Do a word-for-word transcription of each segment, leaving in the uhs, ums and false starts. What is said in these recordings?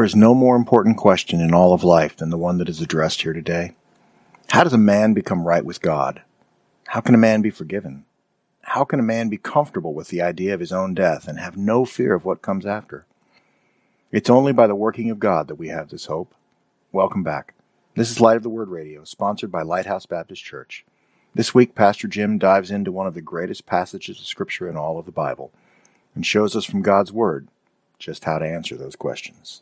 There is no more important question in all of life than the one that is addressed here today. How does a man become right with God? How can a man be forgiven? How can a man be comfortable with the idea of his own death and have no fear of what comes after? It's only by the working of God that we have this hope. Welcome back. This is Light of the Word Radio, sponsored by Lighthouse Baptist Church. This week, Pastor Jim dives into one of the greatest passages of Scripture in all of the Bible and shows us from God's Word just how to answer those questions.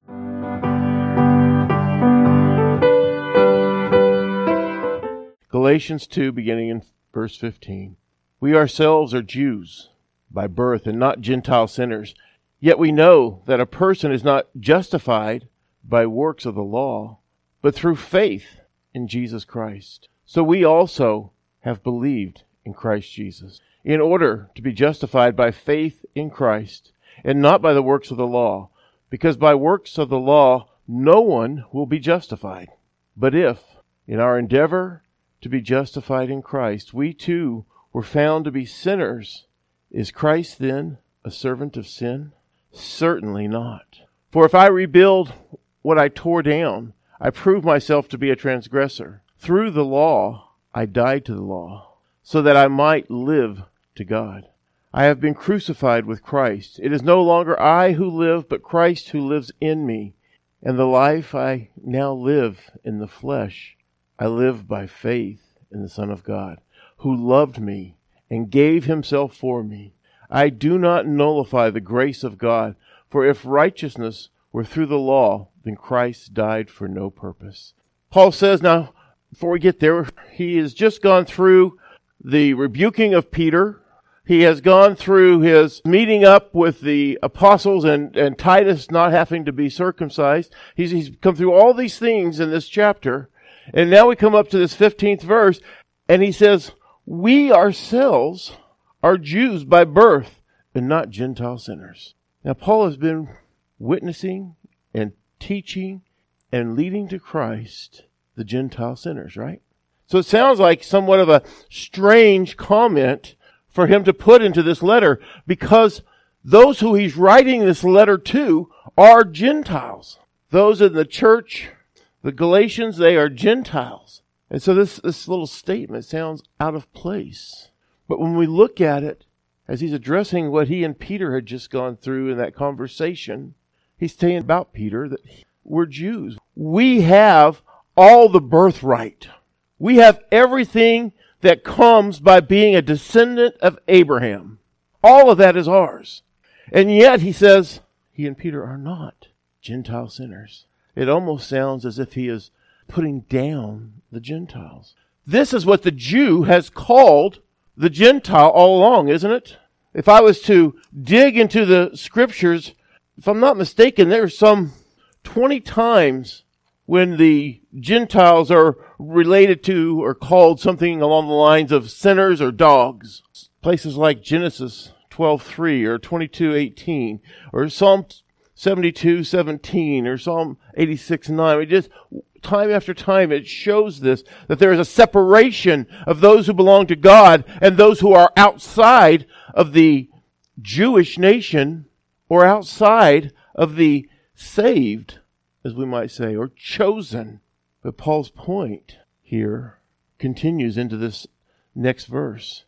Galatians two, beginning in verse fifteen. We ourselves are Jews by birth and not Gentile sinners. Yet we know that a person is not justified by works of the law, but through faith in Jesus Christ. So we also have believed in Christ Jesus, in order to be justified by faith in Christ, and not by the works of the law, because by works of the law no one will be justified. But if, in our endeavor to be justified in Christ, we too were found to be sinners, is Christ then a servant of sin? Certainly not. For if I rebuild what I tore down, I prove myself to be a transgressor. Through the law I died to the law, so that I might live to God. I have been crucified with Christ. It is no longer I who live, but Christ who lives in me. And the life I now live in the flesh, I live by faith in the Son of God, who loved me and gave himself for me. I do not nullify the grace of God, for if righteousness were through the law, then Christ died for no purpose. Paul says, now, before we get there, he has just gone through the rebuking of Peter. He has gone through his meeting up with the apostles and, and Titus not having to be circumcised. He's, he's come through all these things in this chapter. And now we come up to this fifteenth verse, and he says, we ourselves are Jews by birth and not Gentile sinners. Now, Paul has been witnessing and teaching and leading to Christ the Gentile sinners, right? So it sounds like somewhat of a strange comment for him to put into this letter, because those who he's writing this letter to are Gentiles. Those in the church, the Galatians, they are Gentiles. And so this, this little statement sounds out of place. But when we look at it, as he's addressing what he and Peter had just gone through in that conversation, he's saying about Peter that we're Jews. We have all the birthright. We have everything that comes by being a descendant of Abraham. All of that is ours. And yet, he says, he and Peter are not Gentile sinners. It almost sounds as if he is putting down the Gentiles. This is what the Jew has called the Gentile all along, isn't it? If I was to dig into the scriptures, if I'm not mistaken, there's some twenty times when the Gentiles are related to or called something along the lines of sinners or dogs. Places like Genesis twelve three or twenty-two eighteen or Psalm seventy-two seventeen or Psalm eighty-six nine. It just time after time it shows this, that there is a separation of those who belong to God and those who are outside of the Jewish nation or outside of the saved, as we might say, or chosen. But Paul's point here continues into this next verse.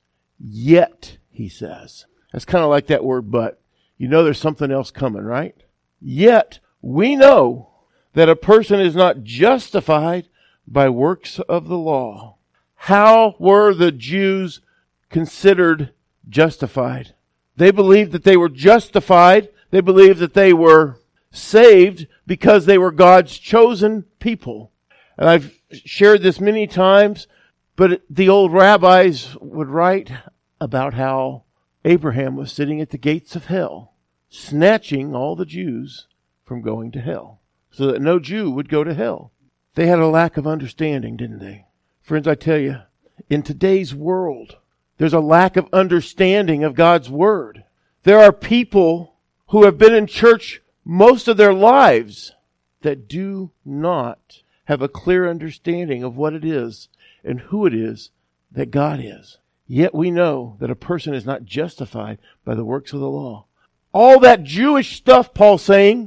Yet, he says. That's kind of like that word but. You know there's something else coming, right? Yet, we know that a person is not justified by works of the law. How were the Jews considered justified? They believed that they were justified. They believed that they were saved because they were God's chosen people. And I've shared this many times, but the old rabbis would write about how Abraham was sitting at the gates of hell, snatching all the Jews from going to hell, so that no Jew would go to hell. They had a lack of understanding, didn't they? Friends, I tell you, in today's world, there's a lack of understanding of God's Word. There are people who have been in church most of their lives that do not have a clear understanding of what it is and who it is that God is. Yet we know that a person is not justified by the works of the law. All that Jewish stuff, Paul's saying,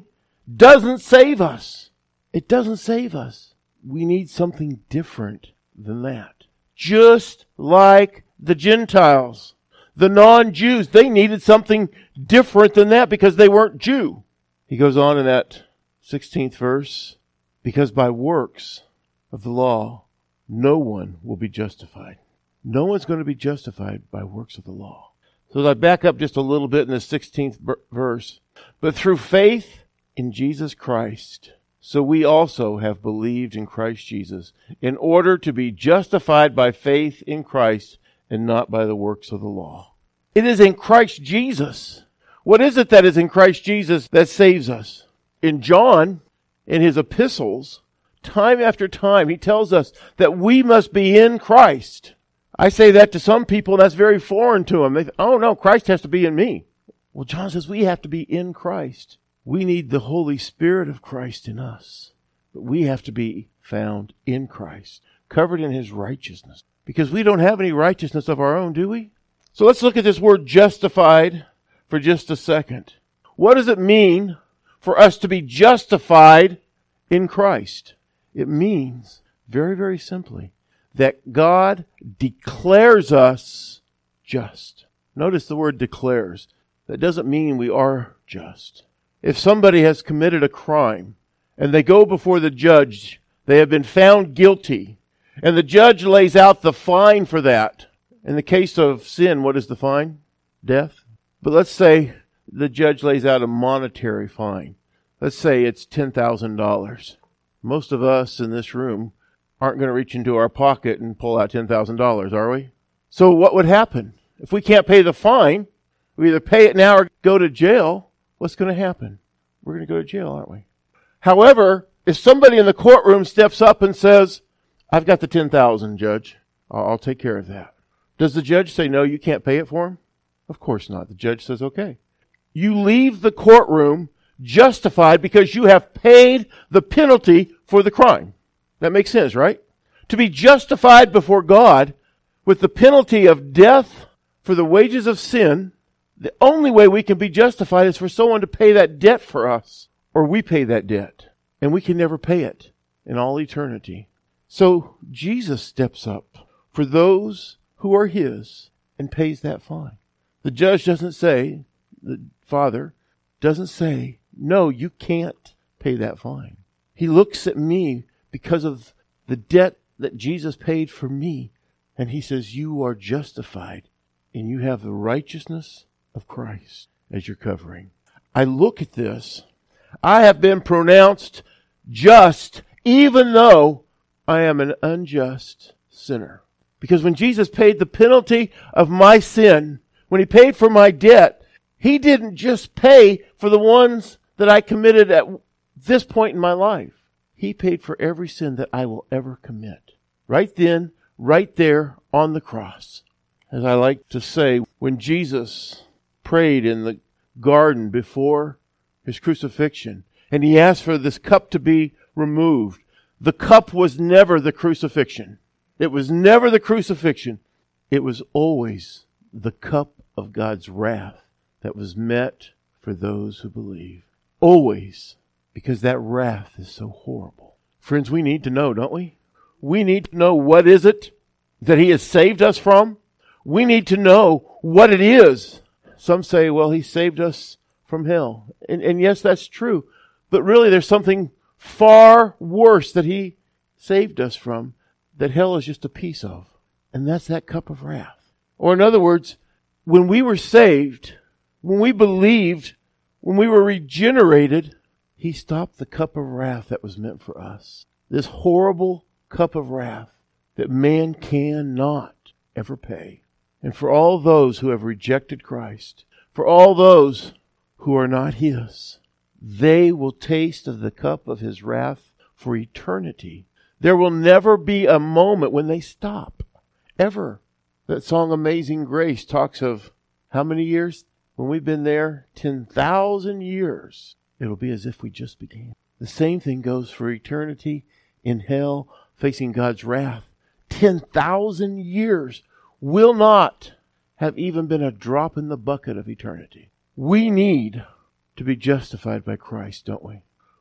doesn't save us. It doesn't save us. We need something different than that. Just like the Gentiles, the non-Jews, they needed something different than that because they weren't Jew. He goes on in that sixteenth verse, because by works of the law, no one will be justified. No one's going to be justified by works of the law. So I back up just a little bit in the sixteenth verse. But through faith in Jesus Christ, so we also have believed in Christ Jesus, in order to be justified by faith in Christ and not by the works of the law. It is in Christ Jesus. What is it that is in Christ Jesus that saves us? In John, in his epistles, time after time, he tells us that we must be in Christ. I say that to some people, and that's very foreign to them. They think, oh no, Christ has to be in me. Well, John says we have to be in Christ. We need the Holy Spirit of Christ in us. But we have to be found in Christ, covered in his righteousness. Because we don't have any righteousness of our own, do we? So let's look at this word justified for just a second. What does it mean for us to be justified in Christ? It means, very, very simply, that God declares us just. Notice the word declares. That doesn't mean we are just. If somebody has committed a crime and they go before the judge, they have been found guilty, and the judge lays out the fine for that. In the case of sin, what is the fine? Death. But let's say the judge lays out a monetary fine. Let's say it's ten thousand dollars. Most of us in this room aren't going to reach into our pocket and pull out ten thousand dollars, are we? So what would happen? If we can't pay the fine, we either pay it now or go to jail. What's going to happen? We're going to go to jail, aren't we? However, if somebody in the courtroom steps up and says, I've got the ten thousand dollars, Judge. I'll, I'll take care of that. Does the judge say, no, you can't pay it for him? Of course not. The judge says, okay. You leave the courtroom justified because you have paid the penalty for the crime. That makes sense, right? To be justified before God with the penalty of death for the wages of sin, the only way we can be justified is for someone to pay that debt for us, or we pay that debt, and we can never pay it in all eternity. So Jesus steps up for those who are his and pays that fine. The judge doesn't say, the Father doesn't say, no, you can't pay that fine. He looks at me because of the debt that Jesus paid for me, and he says, you are justified, and you have the righteousness of Christ as your covering. I look at this. I have been pronounced just, even though I am an unjust sinner. Because when Jesus paid the penalty of my sin, when he paid for my debt, he didn't just pay for the ones that I committed at this point in my life. He paid for every sin that I will ever commit. Right then, right there on the cross. As I like to say, when Jesus prayed in the garden before his crucifixion, and he asked for this cup to be removed, the cup was never the crucifixion. It was never the crucifixion. It was always the cup of God's wrath that was met for those who believe. Always. Because that wrath is so horrible. Friends, we need to know, don't we? We need to know what is it that he has saved us from. We need to know what it is. Some say, well, he saved us from hell. And, and yes, that's true. But really, there's something far worse that he saved us from that hell is just a piece of. And that's that cup of wrath. Or in other words, when we were saved, when we believed, when we were regenerated, he stopped the cup of wrath that was meant for us. This horrible cup of wrath that man cannot ever pay. And for all those who have rejected Christ, for all those who are not his, they will taste of the cup of his wrath for eternity. There will never be a moment when they stop. Ever. That song Amazing Grace talks of how many years? When we've been there, ten thousand years. It'll be as if we just began. The same thing goes for eternity in hell, facing God's wrath. ten thousand years will not have even been a drop in the bucket of eternity. We need to be justified by Christ, don't we?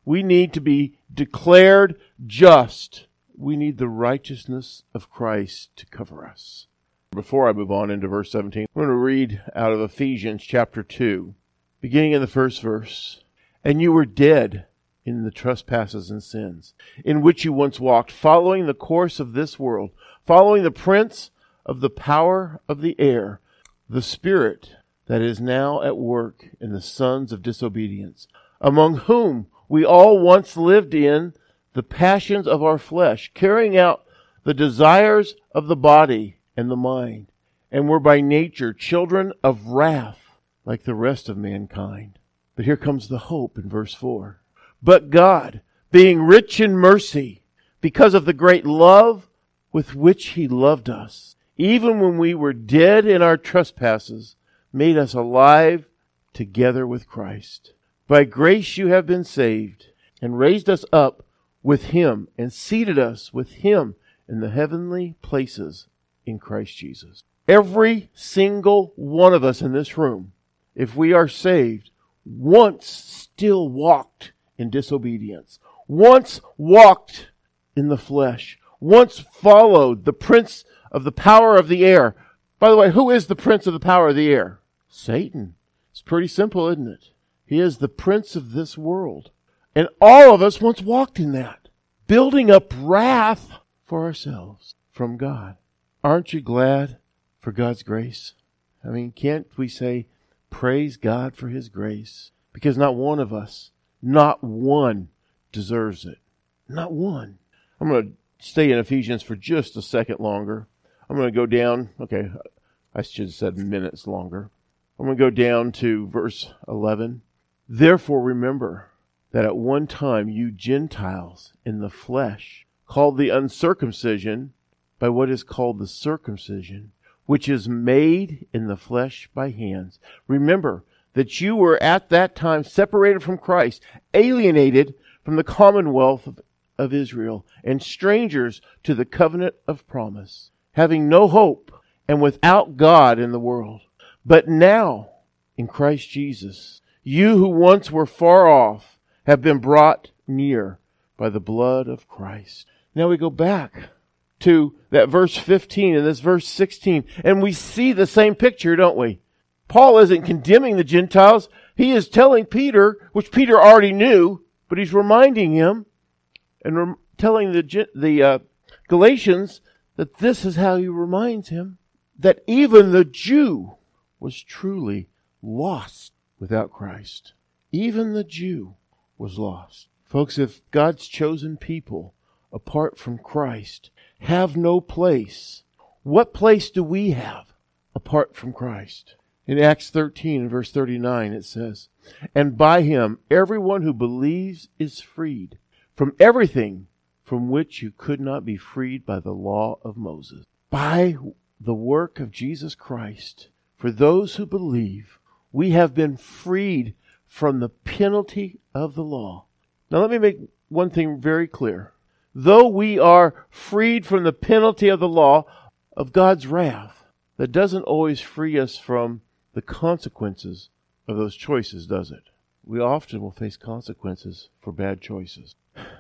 We need to be declared just. We need the righteousness of Christ to cover us. Before I move on into verse seventeen, I'm going to read out of Ephesians chapter two, beginning in the first verse. And you were dead in the trespasses and sins, in which you once walked, following the course of this world, following the prince of the power of the air, the spirit that is now at work in the sons of disobedience, among whom we all once lived in the passions of our flesh, carrying out the desires of the body and the mind, and were by nature children of wrath, like the rest of mankind. But here comes the hope in verse four. But God, being rich in mercy, because of the great love with which He loved us, even when we were dead in our trespasses, made us alive together with Christ. By grace you have been saved, and raised us up with Him, and seated us with Him in the heavenly places in Christ Jesus. Every single one of us in this room, if we are saved, once still walked in disobedience, once walked in the flesh, once followed the prince of the power of the air. By the way, who is the prince of the power of the air? Satan. It's pretty simple, isn't it? He is the prince of this world. And all of us once walked in that, building up wrath for ourselves from God. Aren't you glad for God's grace? I mean, can't we say, praise God for His grace? Because not one of us, not one deserves it. Not one. I'm going to stay in Ephesians for just a second longer. I'm going to go down, okay, I should have said minutes longer. I'm going to go down to verse eleven. Therefore remember that at one time you Gentiles in the flesh, called the uncircumcision by what is called the circumcision, which is made in the flesh by hands. Remember that you were at that time separated from Christ, alienated from the commonwealth of, of Israel, and strangers to the covenant of promise, having no hope and without God in the world. But now, in Christ Jesus, you who once were far off have been brought near by the blood of Christ. Now we go back to that verse fifteen and this verse sixteen, and we see the same picture, don't we? Paul isn't condemning the Gentiles. He is telling Peter, which Peter already knew, but he's reminding him and rem- telling the, the uh, Galatians that this is how he reminds him that even the Jew was truly lost without Christ. Even the Jew was lost. Folks, if God's chosen people, apart from Christ, have no place, what place do we have apart from Christ? In Acts thirteen and verse thirty-nine it says, and by Him everyone who believes is freed from everything from which you could not be freed by the law of Moses. By the work of Jesus Christ, for those who believe, we have been freed from the penalty of the law. Now let me make one thing very clear. Though we are freed from the penalty of the law of God's wrath, that doesn't always free us from the consequences of those choices, does it? We often will face consequences for bad choices.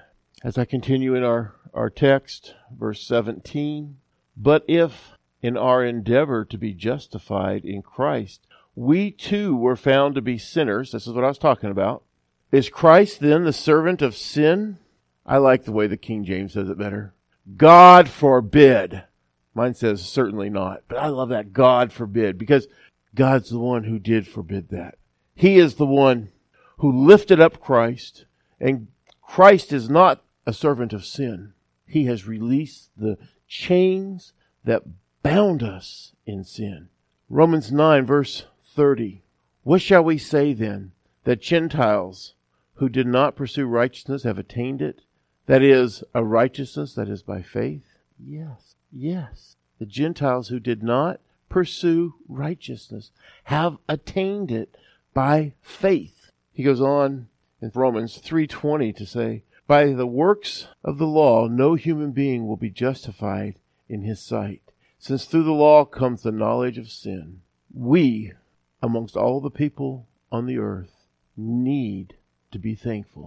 As I continue in our, our text, verse seventeen, but if in our endeavor to be justified in Christ, we too were found to be sinners, this is what I was talking about, is Christ then the servant of sin? I like the way the King James says it better. God forbid. Mine says certainly not, but I love that, God forbid, because God's the one who did forbid that. He is the one who lifted up Christ, and Christ is not a servant of sin. He has released the chains that bound us in sin. Romans nine verse thirty. What shall we say then? That Gentiles who did not pursue righteousness have attained it? That is, a righteousness that is by faith? Yes, yes. The Gentiles who did not pursue righteousness have attained it by faith. He goes on in Romans three twenty to say, by the works of the law, no human being will be justified in his sight, since through the law comes the knowledge of sin. We, amongst all the people on the earth, need to be thankful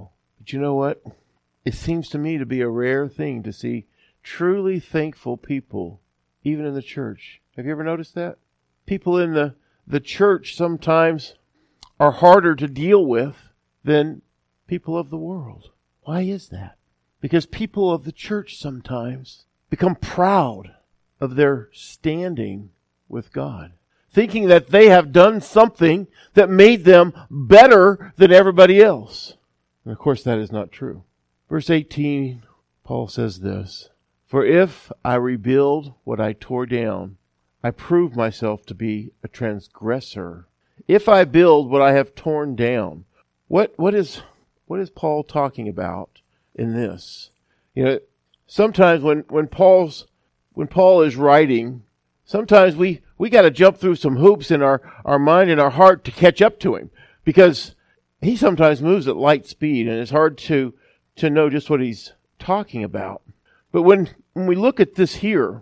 But you know what? It seems to me to be a rare thing to see truly thankful people, even in the church. Have you ever noticed that? People in the, the church sometimes are harder to deal with than people of the world. Why is that? Because people of the church sometimes become proud of their standing with God, thinking that they have done something that made them better than everybody else. And of course, that is not true. Verse eighteen, Paul says this, "For if I rebuild what I tore down, I prove myself to be a transgressor. If I build what I have torn down." What, what is, what is Paul talking about in this? You know, sometimes when, when Paul's, when Paul is writing, sometimes we, we got to jump through some hoops in our, our mind and our heart to catch up to him, because he sometimes moves at light speed and it's hard to, to know just what he's talking about. But when, when we look at this here,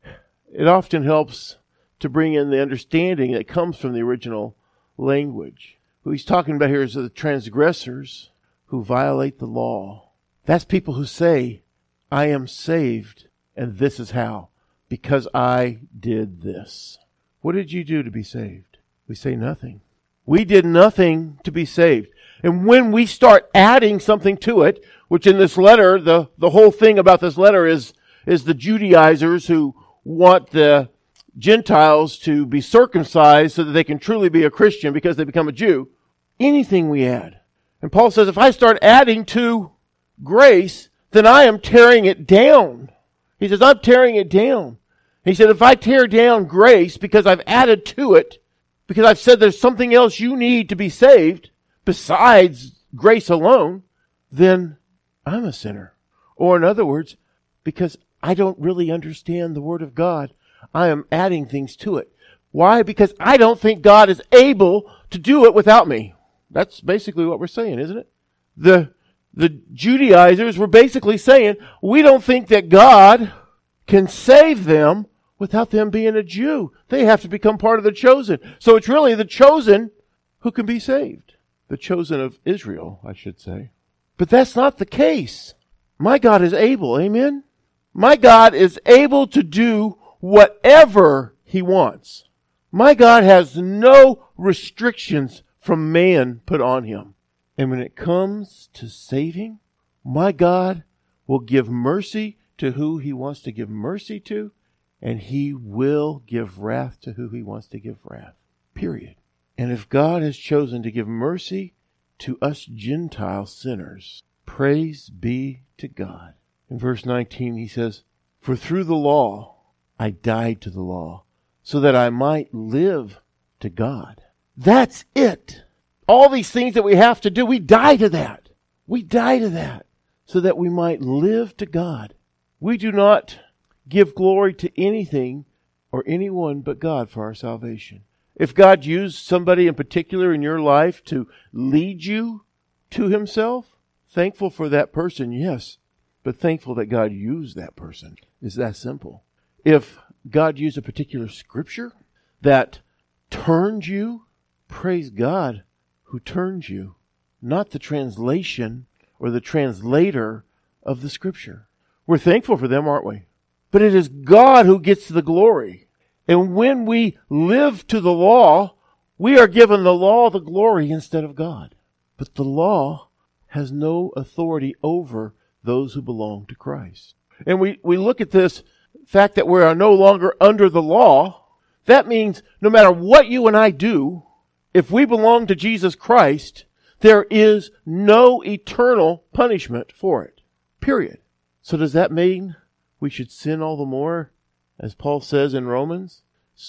it often helps to bring in the understanding that comes from the original language. Who he's talking about here is the transgressors who violate the law. That's people who say, I am saved, and this is how, because I did this. What did you do to be saved? We say nothing. We did nothing to be saved. And when we start adding something to it, which in this letter, the, the whole thing about this letter is, is the Judaizers who want the Gentiles to be circumcised so that they can truly be a Christian because they become a Jew. Anything we add. And Paul says, if I start adding to grace, then I am tearing it down. He says, I'm tearing it down. He said, if I tear down grace because I've added to it, because I've said there's something else you need to be saved besides grace alone, then I'm a sinner. Or in other words, because I don't really understand the Word of God, I am adding things to it. Why? Because I don't think God is able to do it without me. That's basically what we're saying, isn't it? The, the Judaizers were basically saying, we don't think that God can save them without them being a Jew. They have to become part of the chosen. So it's really the chosen who can be saved. The chosen of Israel, I should say. But that's not the case. My God is able, amen? My God is able to do whatever He wants. My God has no restrictions from man put on Him. And when it comes to saving, my God will give mercy to who He wants to give mercy to, and He will give wrath to who He wants to give wrath. Period. And if God has chosen to give mercy to us Gentile sinners, praise be to God. In verse nineteen, he says, for through the law I died to the law, so that I might live to God. That's it. All these things that we have to do, we die to that. We die to that, so that we might live to God. We do not give glory to anything or anyone but God for our salvation. If God used somebody in particular in your life to lead you to Himself, thankful for that person, yes, but thankful that God used that person. It's that simple. If God used a particular scripture that turned you, praise God who turns you, not the translation or the translator of the scripture. We're thankful for them, aren't we? But it is God who gets the glory. And when we live to the law, we are given the law the glory instead of God. But the law has no authority over those who belong to Christ. And we, we look at this fact that we are no longer under the law. That means no matter what you and I do, if we belong to Jesus Christ, there is no eternal punishment for it. Period. So does that mean we should sin all the more, as Paul says in Romans?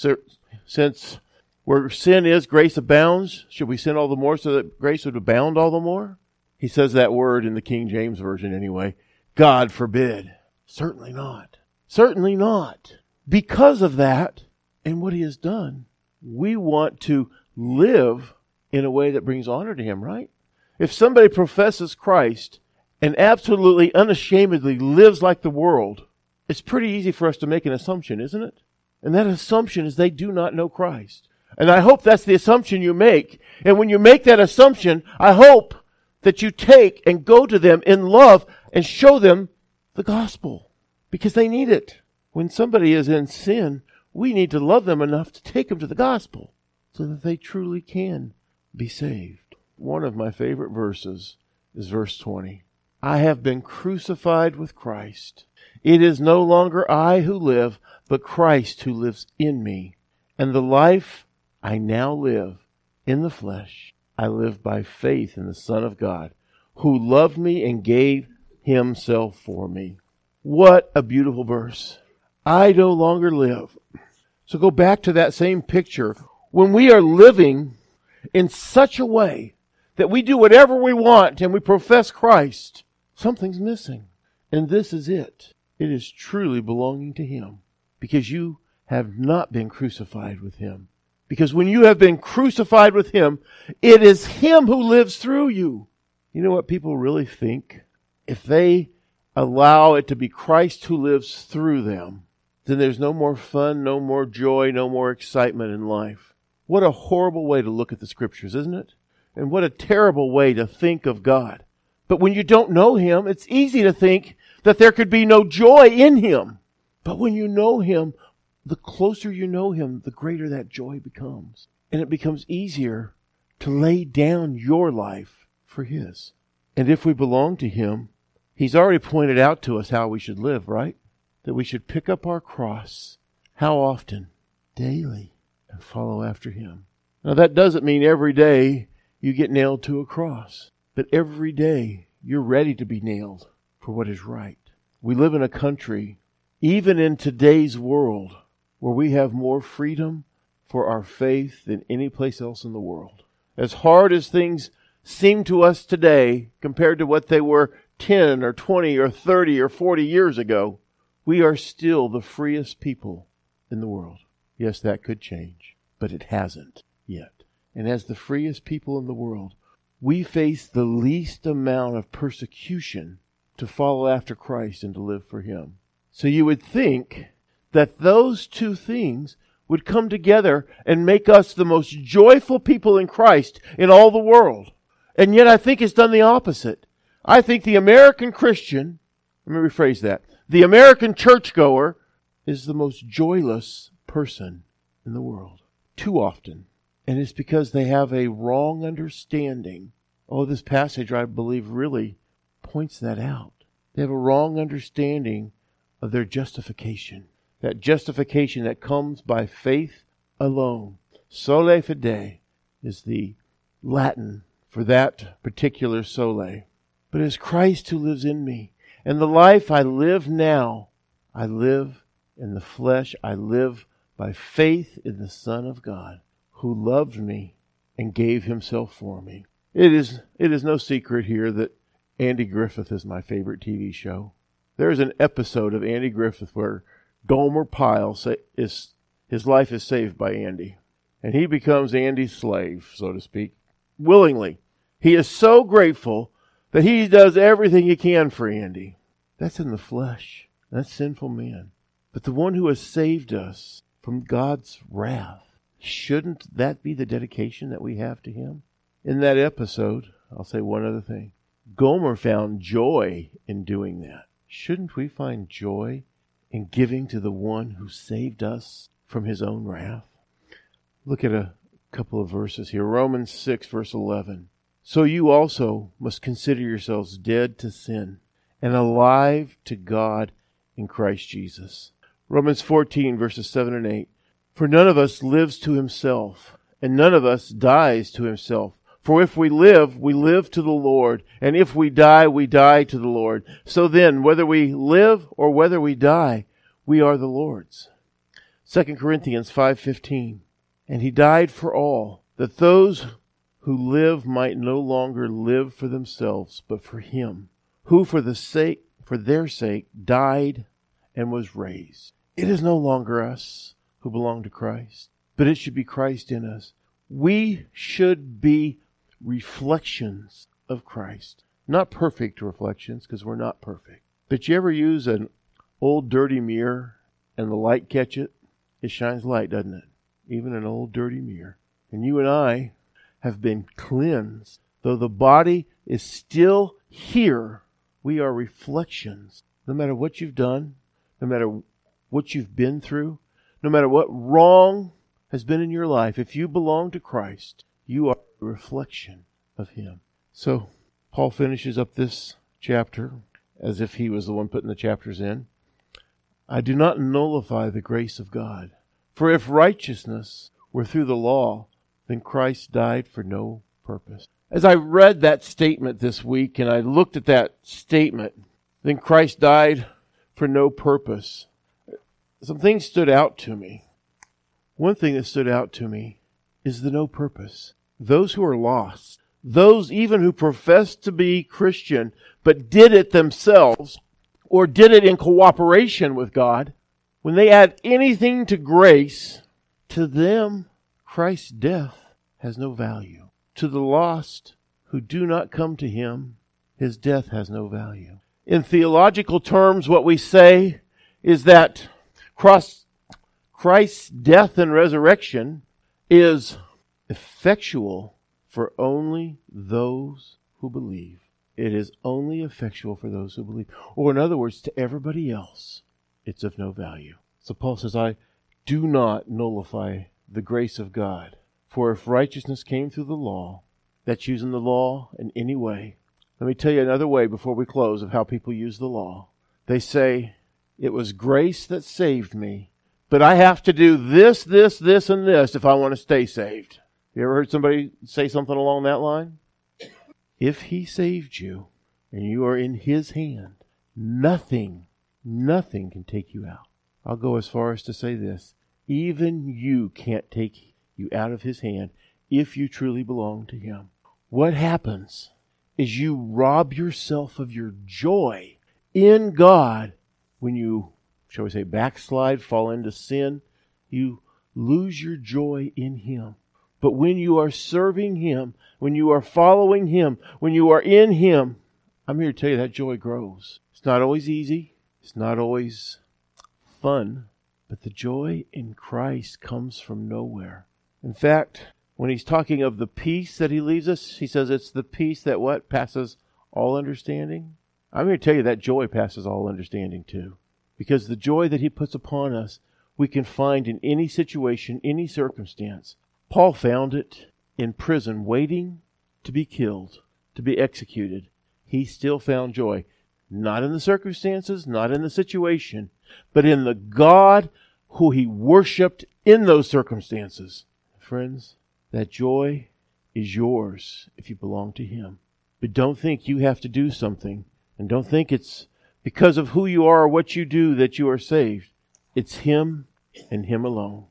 Since where sin is, grace abounds, should we sin all the more so that grace would abound all the more? He says that word in the King James Version anyway. God forbid. Certainly not. Certainly not. Because of that and what He has done, we want to live in a way that brings honor to Him, right? If somebody professes Christ and absolutely unashamedly lives like the world, it's pretty easy for us to make an assumption, isn't it? And that assumption is they do not know Christ. And I hope that's the assumption you make. And when you make that assumption, I hope that you take and go to them in love and show them the gospel because they need it. When somebody is in sin, we need to love them enough to take them to the gospel so that they truly can be saved. One of my favorite verses is verse twenty. I have been crucified with Christ. It is no longer I who live, but Christ who lives in me. And the life I now live in the flesh, I live by faith in the Son of God, who loved me and gave himself for me. What a beautiful verse. I no longer live. So go back to that same picture. When we are living in such a way that we do whatever we want and we profess Christ, something's missing. And this is it. It is truly belonging to him because you have not been crucified with him. Because when you have been crucified with him, it is him who lives through you. You know what people really think? If they allow it to be Christ who lives through them, then there's no more fun, no more joy, no more excitement in life. What a horrible way to look at the Scriptures, isn't it? And what a terrible way to think of God. But when you don't know him, it's easy to think that there could be no joy in him. But when you know him, the closer you know him, the greater that joy becomes. And it becomes easier to lay down your life for his. And if we belong to him, he's already pointed out to us how we should live, right? That we should pick up our cross. How often? Daily. And follow after him. Now that doesn't mean every day you get nailed to a cross. But every day you're ready to be nailed for what is right. We live in a country, even in today's world, where we have more freedom for our faith than any place else in the world. As hard as things seem to us today compared to what they were ten or twenty or thirty or forty years ago, we are still the freest people in the world. Yes, that could change, but it hasn't yet. And as the freest people in the world, we face the least amount of persecution to follow after Christ and to live for him. So you would think that those two things would come together and make us the most joyful people in Christ in all the world. And yet I think it's done the opposite. I think the American Christian, let me rephrase that, the American churchgoer is the most joyless person in the world. Too often. And it's because they have a wrong understanding. Oh, this passage, I believe, really points that out. They have a wrong understanding of their justification. That justification that comes by faith alone. Sole fide is the Latin for that particular sole. But it is Christ who lives in me. And the life I live now, I live in the flesh. I live by faith in the Son of God, who loved me and gave himself for me. It is, it is no secret here that Andy Griffith is my favorite T V show. There is an episode of Andy Griffith where Gomer Pyle say, is his life is saved by Andy. And he becomes Andy's slave, so to speak, willingly. He is so grateful that he does everything he can for Andy. That's in the flesh. That's sinful man. But the one who has saved us from God's wrath, shouldn't that be the dedication that we have to him? In that episode, I'll say one other thing. Gomer found joy in doing that. Shouldn't we find joy in giving to the one who saved us from his own wrath? Look at a couple of verses here. Romans six, verse eleven. So you also must consider yourselves dead to sin and alive to God in Christ Jesus. Romans fourteen, verses seven and eight. For none of us lives to himself, and none of us dies to himself. For if we live, we live to the Lord, and if we die, we die to the Lord. So then, whether we live or whether we die, we are the Lord's. Second Corinthians five fifteen. And he died for all, that those who live might no longer live for themselves, but for him, who for the sake, for their sake, died and was raised. It is no longer us who belong to Christ, but it should be Christ in us. We should be reflections of Christ. Not perfect reflections, because we're not perfect. But you ever use an old dirty mirror and the light catch it? It shines light, doesn't it? Even an old dirty mirror. And you and I have been cleansed. Though the body is still here. We are reflections. No matter what you've done, no matter what you've been through, no matter what wrong has been in your life, if you belong to Christ, you are a reflection of Him. So, Paul finishes up this chapter as if he was the one putting the chapters in. I do not nullify the grace of God. For if righteousness were through the law, then Christ died for no purpose. As I read that statement this week and I looked at that statement, then Christ died for no purpose, some things stood out to me. One thing that stood out to me is the no purpose. Those who are lost, those even who profess to be Christian, but did it themselves, or did it in cooperation with God, when they add anything to grace, to them, Christ's death has no value. To the lost who do not come to Him, His death has no value. In theological terms, what we say is that Christ's death and resurrection is effectual for only those who believe. It is only effectual for those who believe. Or in other words, to everybody else, it's of no value. So Paul says, I do not nullify the grace of God. For if righteousness came through the law, that's using the law in any way. Let me tell you another way before we close of how people use the law. They say, it was grace that saved me, but I have to do this, this, this, and this if I want to stay saved. You ever heard somebody say something along that line? If He saved you and you are in His hand, nothing, nothing can take you out. I'll go as far as to say this. Even you can't take you out of His hand if you truly belong to Him. What happens is you rob yourself of your joy in God when you, shall we say, backslide, fall into sin. You lose your joy in Him. But when you are serving Him, when you are following Him, when you are in Him, I'm here to tell you that joy grows. It's not always easy. It's not always fun. But the joy in Christ comes from nowhere. In fact, when he's talking of the peace that He leaves us, he says it's the peace that what? Passes all understanding. I'm here to tell you that joy passes all understanding too. Because the joy that He puts upon us, we can find in any situation, any circumstance. Paul found it in prison, waiting to be killed, to be executed. He still found joy. Not in the circumstances, not in the situation, but in the God who he worshipped in those circumstances. Friends, that joy is yours if you belong to Him. But don't think you have to do something, and don't think it's because of who you are or what you do that you are saved. It's Him and Him alone.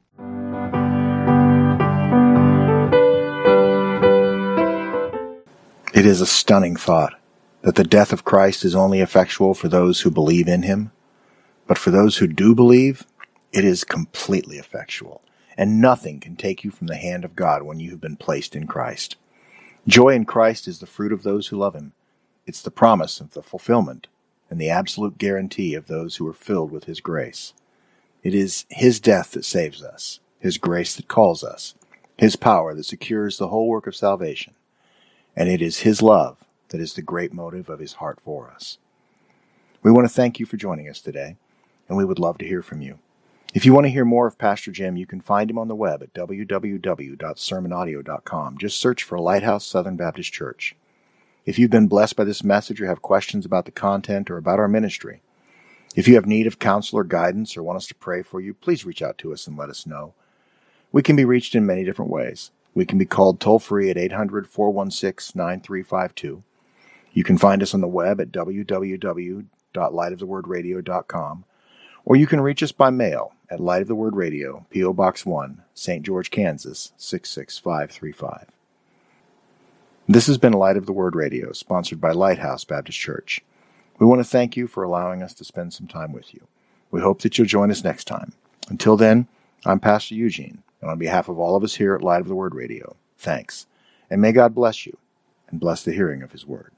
It is a stunning thought that the death of Christ is only effectual for those who believe in Him. But for those who do believe, it is completely effectual, and nothing can take you from the hand of God when you have been placed in Christ. Joy in Christ is the fruit of those who love Him. It's the promise of the fulfillment and the absolute guarantee of those who are filled with His grace. It is His death that saves us, His grace that calls us, His power that secures the whole work of salvation, and it is His love that is the great motive of His heart for us. We want to thank you for joining us today, and we would love to hear from you. If you want to hear more of Pastor Jim, you can find him on the web at w w w dot sermon audio dot com. Just search for Lighthouse Southern Baptist Church. If you've been blessed by this message or have questions about the content or about our ministry, if you have need of counsel or guidance or want us to pray for you, please reach out to us and let us know. We can be reached in many different ways. We can be called toll-free at eight hundred, four one six, nine three five two. You can find us on the web at w w w dot light of the word radio dot com, or you can reach us by mail at Light of the Word Radio, P O Box one, Saint George, Kansas, six six five three five. This has been Light of the Word Radio, sponsored by Lighthouse Baptist Church. We want to thank you for allowing us to spend some time with you. We hope that you'll join us next time. Until then, I'm Pastor Eugene, and on behalf of all of us here at Light of the Word Radio, thanks. And may God bless you and bless the hearing of His Word.